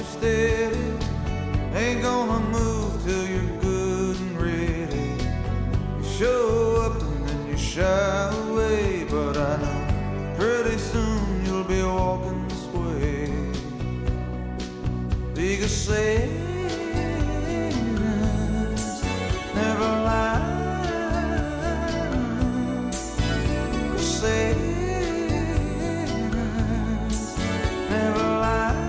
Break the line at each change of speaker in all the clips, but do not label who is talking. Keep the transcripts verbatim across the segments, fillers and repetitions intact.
you steady. Ain't gonna move till you're good and ready. You show up and then you shy away, but I know pretty soon you'll be walking this way. Because sailors never lie. Sailors never lie.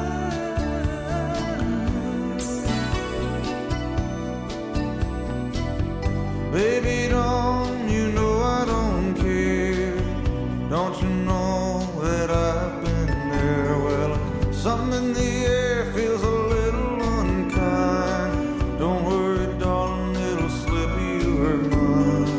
Baby, don't you know I don't care? Don't you know that I've been there? Well, something in the air feels a little unkind. Don't worry, darling, it'll slip your mind.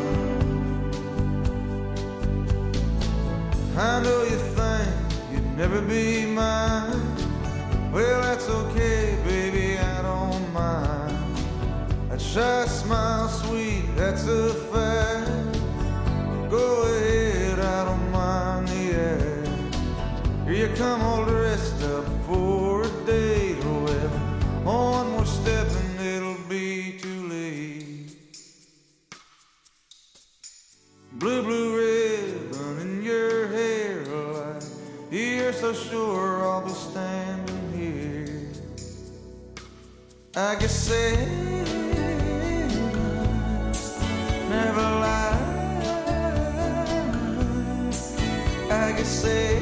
I know you think you'd never be mine. Well, that's okay, baby, I don't mind. That shy smile, sweet, that's a fact. Go ahead, I don't mind the act. Here you come all dressed up for a date. Oh, well, one more step and it'll be too late. Blue, blue ribbon in your hair, like you're so sure I'll be standing here. I guess sailors never lie. I guess sailors